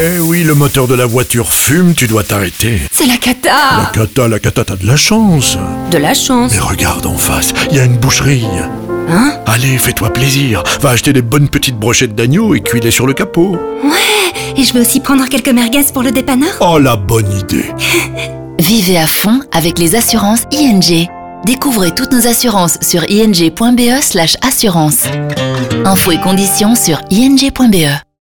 Eh oui, le moteur de la voiture fume, tu dois t'arrêter. C'est la cata. La cata, t'as de la chance. De la chance. Mais regarde en face, il y a une boucherie. Hein? Allez, fais-toi plaisir. Va acheter des bonnes petites brochettes d'agneau et cuis-les sur le capot. Ouais, et je vais aussi prendre quelques merguez pour le dépanneur. Oh, la bonne idée. Vivez à fond avec les assurances ING. Découvrez toutes nos assurances sur ing.be/assurance. Infos et conditions sur ing.be.